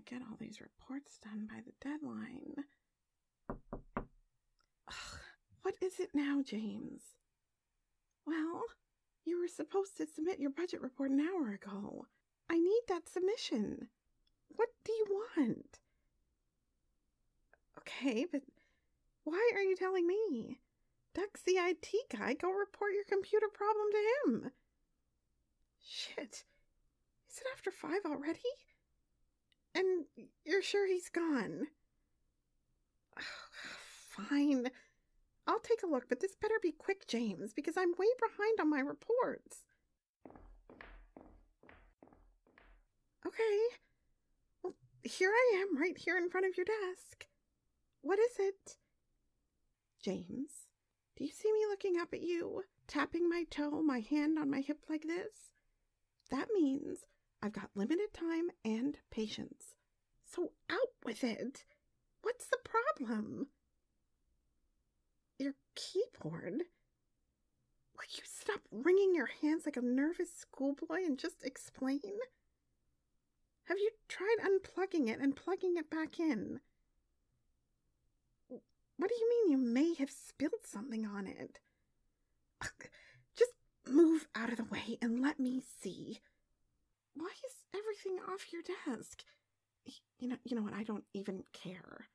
get all these reports done by the deadline. Ugh, what is it now, James? Well, you were supposed to submit your budget report an hour ago. I need that submission. What do you want? Okay, but why are you telling me? Doug's the IT guy. Go report your computer problem to him. Shit. Is it after 5 already? And you're sure he's gone? Fine. I'll take a look, but this better be quick, James, because I'm way behind on my reports. Okay. Well, here I am, right here in front of your desk. What is it? James, do you see me looking up at you, tapping my toe, my hand on my hip like this? That means I've got limited time and patience. So out with it. What's the problem? Your keyboard? Will you stop wringing your hands like a nervous schoolboy and just explain? Have you tried unplugging it and plugging it back in? What do you mean you may have spilled something on it? Just move out of the way and let me see. Why is everything off your desk? You know what? I don't even care.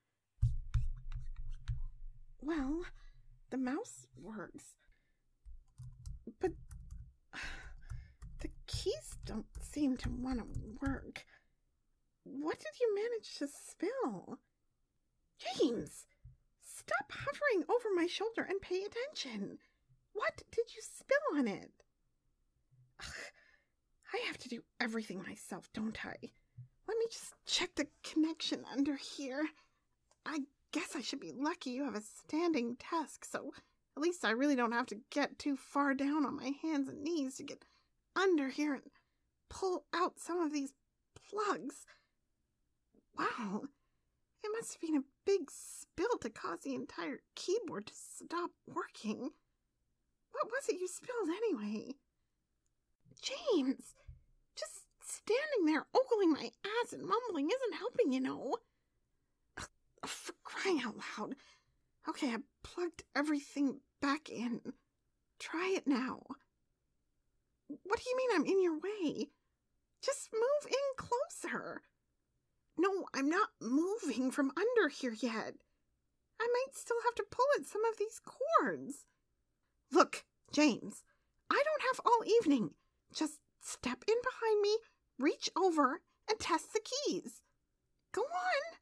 Well, the mouse works, but the keys don't seem to want to work. What did you manage to spill? James, stop hovering over my shoulder and pay attention. What did you spill on it? Ugh, I have to do everything myself, don't I? Let me just check the connection under here. I guess I should be lucky you have a standing desk, so at least I really don't have to get too far down on my hands and knees to get under here and pull out some of these plugs. Wow, it must have been a big spill to cause the entire keyboard to stop working. What was it you spilled anyway? James, just standing there ogling my ass and mumbling isn't helping, you know. For crying out loud. Okay, I plugged everything back in. Try it now. What do you mean I'm in your way? Just move in closer. No, I'm not moving from under here yet. I might still have to pull at some of these cords. Look, James, I don't have all evening. Just step in behind me, reach over, and test the keys. Go on.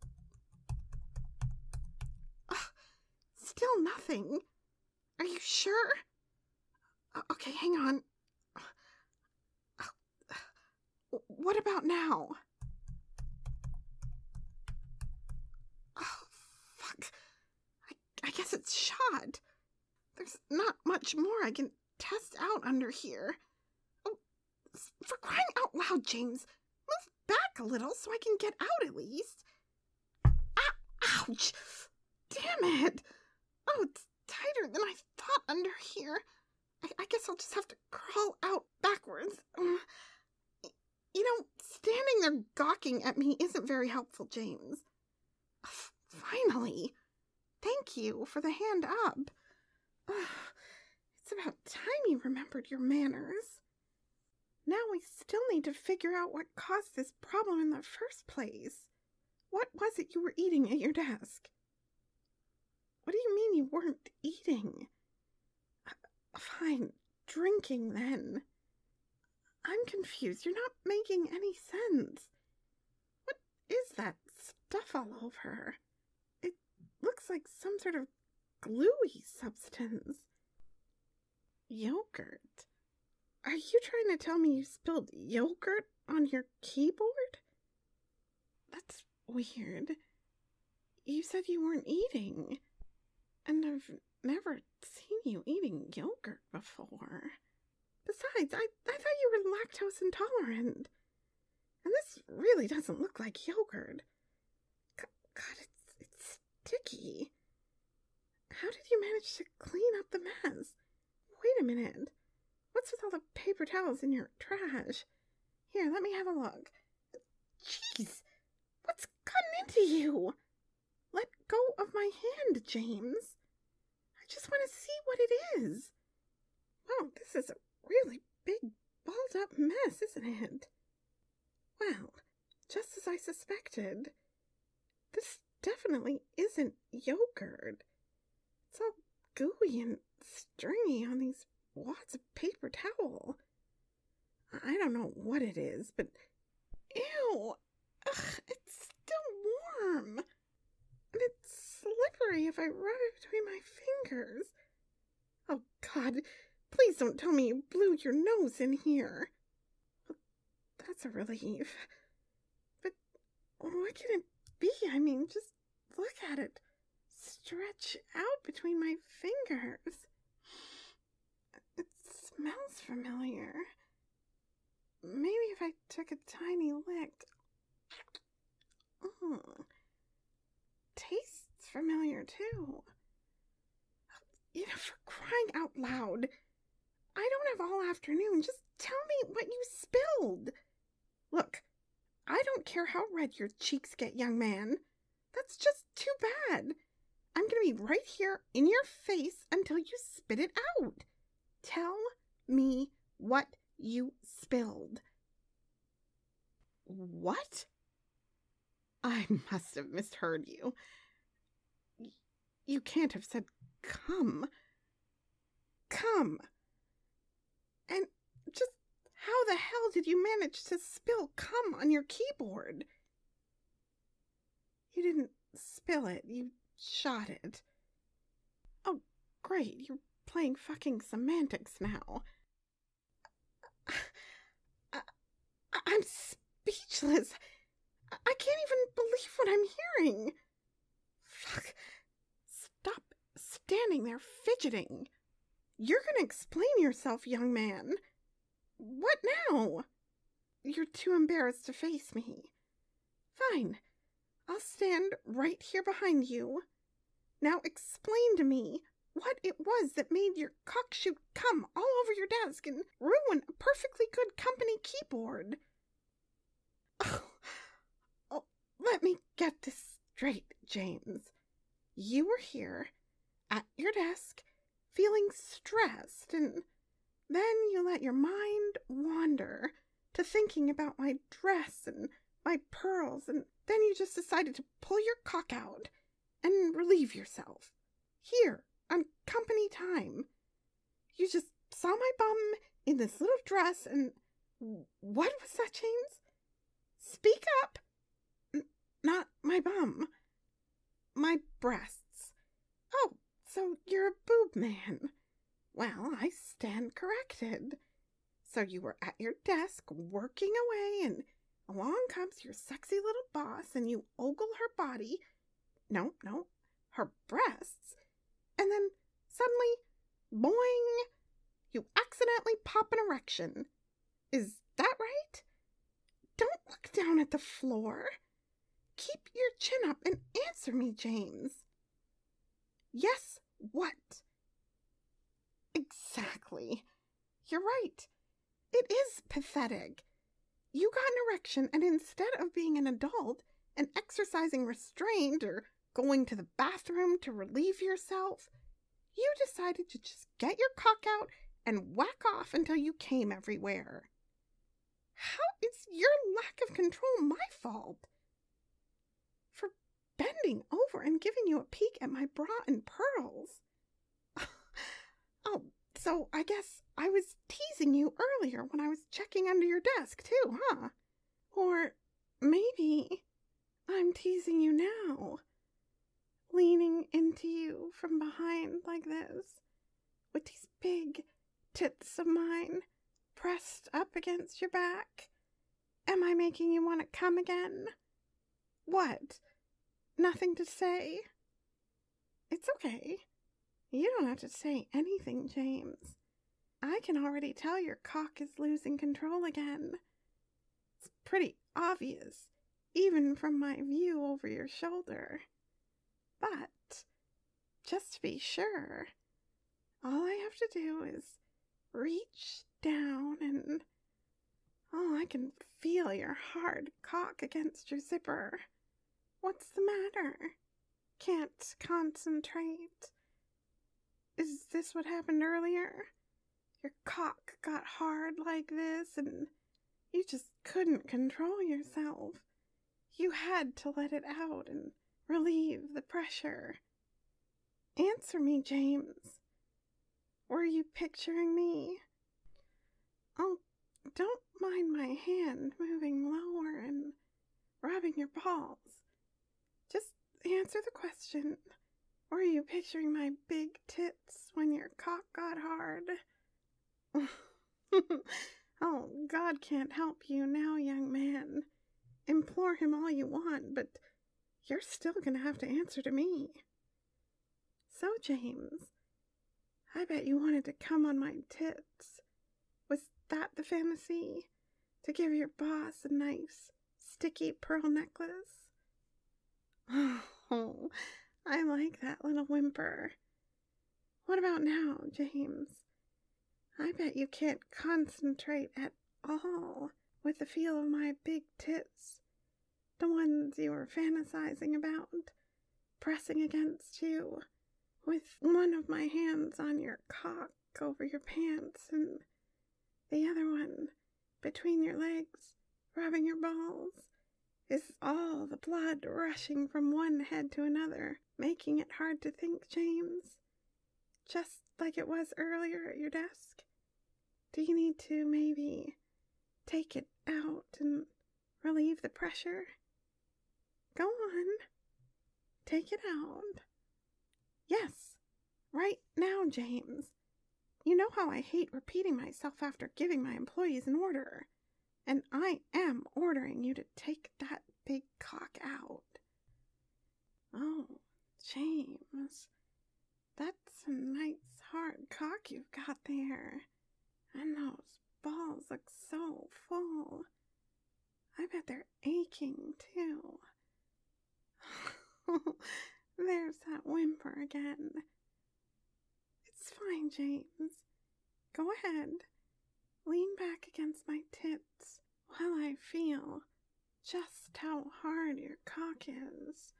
Still nothing. Are you sure? Okay, hang on. What about now? Oh, fuck. I guess it's shot. There's not much more I can test out under here. Oh, for crying out loud, James. Move back a little so I can get out at least. Ah, ouch. Damn it. Oh, it's tighter than I thought under here. I guess I'll just have to crawl out backwards. You know, standing there gawking at me isn't very helpful, James. Finally. Thank you for the hand up. It's about time you remembered your manners. Now we still need to figure out what caused this problem in the first place. What was it you were eating at your desk? What do you mean you weren't eating? Fine, drinking then. I'm confused. You're not making any sense. What is that stuff all over? It looks like some sort of gluey substance. Yogurt? Are you trying to tell me you spilled yogurt on your keyboard? That's weird. You said you weren't eating. And I've never seen you eating yogurt before. Besides, I thought you were lactose intolerant. And this really doesn't look like yogurt. God, it's sticky. How did you manage to clean up the mess? Wait a minute. What's with all the paper towels in your trash? Here, let me have a look. Jeez, to you? Let go of my hand, James. I just want to see what it is. Wow, this is a really big, balled-up mess, isn't it? Well, just as I suspected, this definitely isn't yogurt. It's all gooey and stringy on these wads of paper towel. I don't know what it is, but ew! Ugh, it's still warm. And it's slippery if I rub it between my fingers. Oh, God, please don't tell me you blew your nose in here. Well, that's a relief. But what can it be? I mean, just look at it. Stretch out between my fingers. It smells familiar. Maybe if I took a tiny lick. Tastes familiar too. You know, for crying out loud. I don't have all afternoon. Just tell me what you spilled. Look, I don't care how red your cheeks get, young man. That's just too bad. I'm going to be right here in your face until you spit it out. Tell me what you spilled. What? I must have misheard you. You can't have said come. Come. And just how the hell did you manage to spill cum on your keyboard? You didn't spill it, you shot it. Oh, great, you're playing fucking semantics now. I'm speechless. I can't even believe what I'm hearing. Fuck. Stop standing there fidgeting. You're gonna explain yourself, young man. What now? You're too embarrassed to face me. Fine. I'll stand right here behind you. Now explain to me what it was that made your cock shoot cum all over your desk and ruin a perfectly good company keyboard. Oh, let me get this straight, James. You were here at your desk feeling stressed, and then you let your mind wander to thinking about my dress and my pearls, and then you just decided to pull your cock out and relieve yourself. Here, on company time. You just saw my bum in this little dress and... What was that, James? Speak up! Not my bum. My breasts. Oh, so you're a boob man. Well, I stand corrected. So you were at your desk working away, and along comes your sexy little boss, and you ogle her body. No, her breasts. And then suddenly, boing, you accidentally pop an erection. Is that right? Don't look down at the floor. Keep your chin up and answer me, James. Yes, what? Exactly. You're right. It is pathetic. You got an erection, and instead of being an adult and exercising restraint or going to the bathroom to relieve yourself, you decided to just get your cock out and whack off until you came everywhere. How is your lack of control my fault? For bending over and giving you a peek at my bra and pearls. Oh, so I guess I was teasing you earlier when I was checking under your desk too, huh? Or maybe I'm teasing you now, leaning into you from behind like this, with these big tits of mine pressed up against your back. Am I making you want to come again? What? Nothing to say? It's okay. You don't have to say anything, James. I can already tell your cock is losing control again. It's pretty obvious, even from my view over your shoulder. But, just to be sure, all I have to do is reach down and... Oh, I can feel your hard cock against your zipper. What's the matter? Can't concentrate. Is this what happened earlier? Your cock got hard like this and you just couldn't control yourself. You had to let it out and relieve the pressure. Answer me, James. Were you picturing me? Oh, don't mind my hand moving lower and rubbing your balls. Just answer the question. Were you picturing my big tits when your cock got hard? Oh, God can't help you now, young man. Implore him all you want, but you're still gonna have to answer to me. So, James, I bet you wanted to come on my tits. Was that the fantasy? To give your boss a nice, sticky pearl necklace? Oh, I like that little whimper. What about now, James? I bet you can't concentrate at all with the feel of my big tits, the ones you were fantasizing about, pressing against you, with one of my hands on your cock over your pants and the other one between your legs, rubbing your balls. Is all the blood rushing from one head to another, making it hard to think, James? Just like it was earlier at your desk? Do you need to maybe take it out and relieve the pressure? Go on. Take it out. Yes, right now, James. You know how I hate repeating myself after giving my employees an order. And I am ordering you to take that big cock out. Oh, James, that's a nice hard cock you've got there. And those balls look so full. I bet they're aching, too. There's that whimper again. It's fine, James. Go ahead. Lean back against my tits while I feel just how hard your cock is.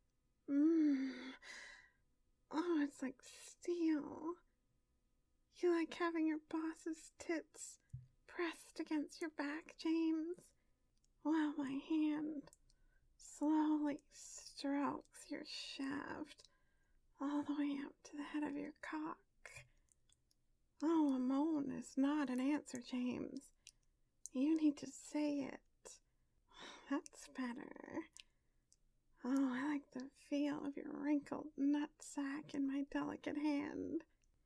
Oh, it's like steel. You like having your boss's tits pressed against your back, James, while my hand slowly strokes your shaft all the way up to the head of your cock. Oh, a moan is not an answer, James. You need to say it. That's better. Oh, I like the feel of your wrinkled nutsack in my delicate hand.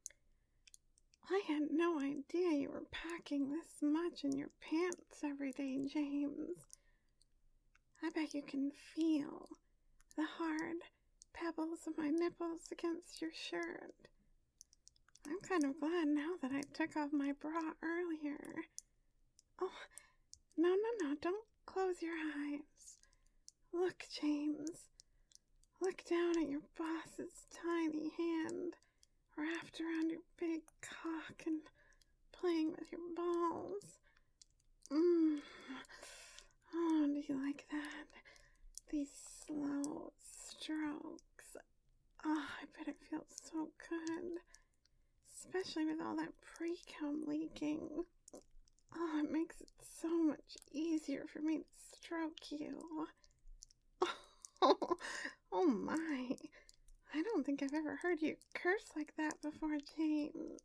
I had no idea you were packing this much in your pants every day, James. I bet you can feel the hard pebbles of my nipples against your shirt. I'm kind of glad now that I took off my bra earlier. Oh, no, don't close your eyes. Look, James. Look down at your boss's tiny hand wrapped around your big cock and playing with your balls. Oh, do you like that? These slow strokes. Oh, I bet it feels so good. Especially with all that pre-cum leaking. Oh, it makes it so much easier for me to stroke you. Oh my. I don't think I've ever heard you curse like that before, James.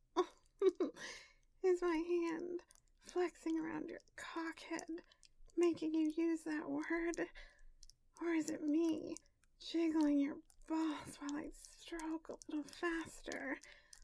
Is my hand flexing around your cockhead, making you use that word? Or is it me jiggling your balls while I stroke a little faster?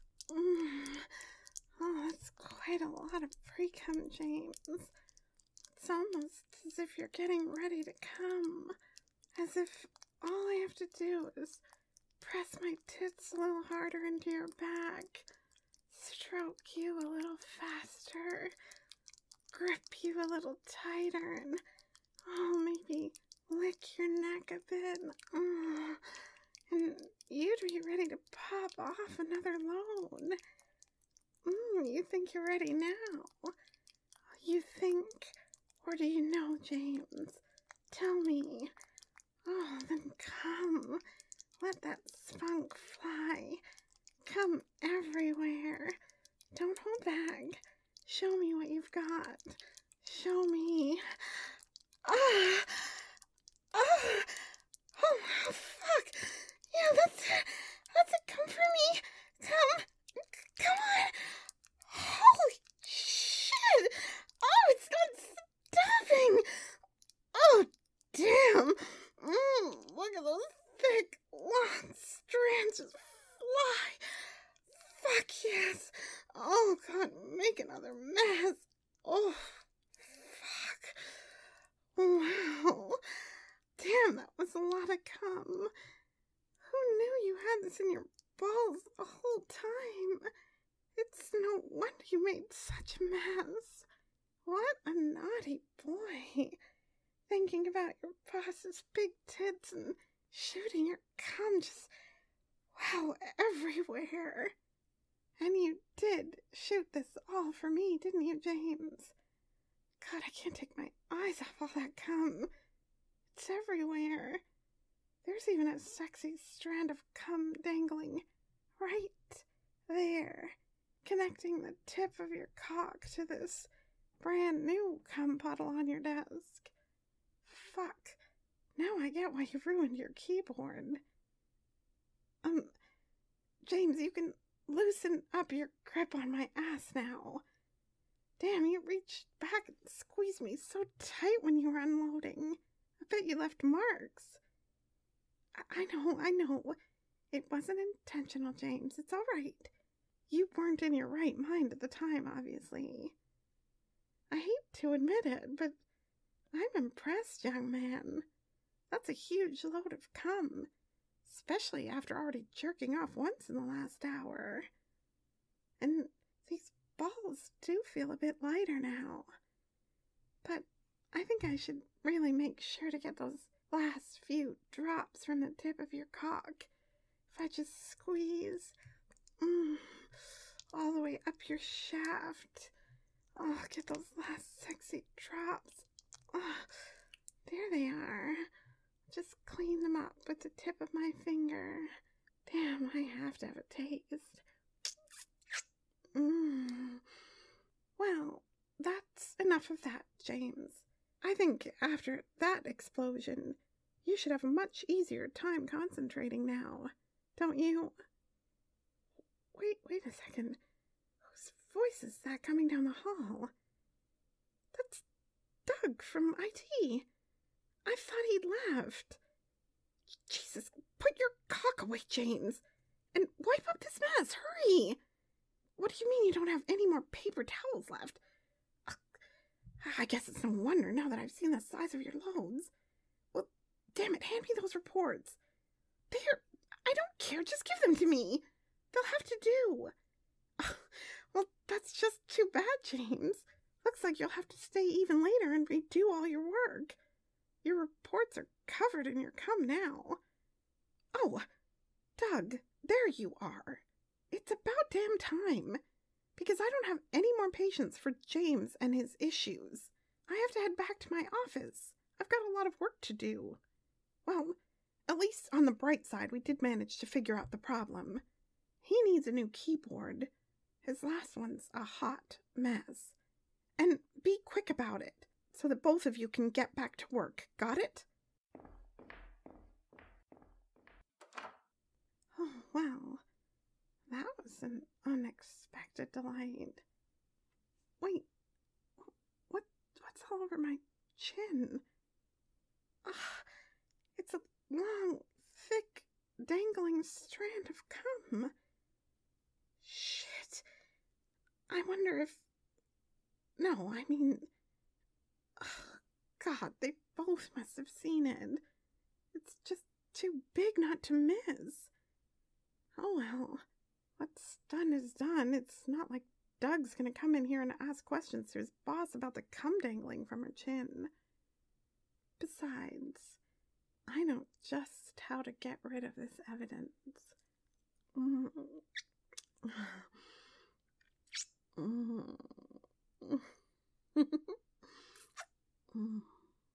Oh, that's quite a lot of pre-cum, James. It's almost as if you're getting ready to come. As if all I have to do is press my tits a little harder into your back, stroke you a little faster, grip you a little tighter, and maybe lick your neck a bit. And you'd be ready to pop off another load. You think you're ready now? You think, or do you know, James? Tell me. Oh, then come. Let that spunk fly. Come everywhere. Don't hold back. Show me what you've got. Show me. Ah! Ah! Oh, fuck. Yeah, that's it. That's it. Come for me. Come on. Holy shit. Oh, it's not stopping. Oh, damn. Look at those thick, long strands just fly. Fuck yes. Oh, God, make another mess. Oh, fuck. Wow. Damn, that was a lot of cum. Who knew you had this in your balls the whole time? It's no wonder you made such a mess. What a naughty boy. Thinking about your boss's big tits and shooting your cum just, wow, everywhere. And you did shoot this all for me, didn't you, James? God, I can't take my eyes off all that cum. It's everywhere. There's even a sexy strand of cum dangling right there, connecting the tip of your cock to this brand new cum puddle on your desk. Fuck. Now I get why you ruined your keyboard. James, you can loosen up your grip on my ass now. Damn, you reached back and squeezed me so tight when you were unloading. I bet you left marks. I know. It wasn't intentional, James. It's all right. You weren't in your right mind at the time, obviously. I hate to admit it, but I'm impressed, young man. That's a huge load of cum, especially after already jerking off once in the last hour. And these balls do feel a bit lighter now. But I think I should really make sure to get those last few drops from the tip of your cock. If I just squeeze all the way up your shaft. Oh, get those last sexy drops. Oh, there they are. Just clean them up with the tip of my finger. Damn, I have to have a taste. Well, that's enough of that, James. I think after that explosion, you should have a much easier time concentrating now, don't you? Wait a second. Whose voice is that coming down the hall? That's Doug from IT. I thought he'd left. Jesus, put your cock away, James, and wipe up this mess. Hurry! What do you mean you don't have any more paper towels left? I guess it's no wonder now that I've seen the size of your loads. Well, damn it, hand me those reports. I don't care, just give them to me. They'll have to do. Well, that's just too bad, James. Looks like you'll have to stay even later and redo all your work. Your reports are covered in your cum now. Oh, Doug, there you are. It's about damn time. Because I don't have any more patience for James and his issues. I have to head back to my office. I've got a lot of work to do. Well, at least on the bright side, we did manage to figure out the problem. He needs a new keyboard. His last one's a hot mess. And be quick about it, so that both of you can get back to work. Got it? Oh, well, that was an unexpected delight. Wait, what's all over my chin? It's a long, thick, dangling strand of cum. Shit. I wonder if... No, I mean... God, they both must have seen it. It's just too big not to miss. Oh well, what's done is done. It's not like Doug's gonna come in here and ask questions to his boss about the cum dangling from her chin. Besides, I know just how to get rid of this evidence.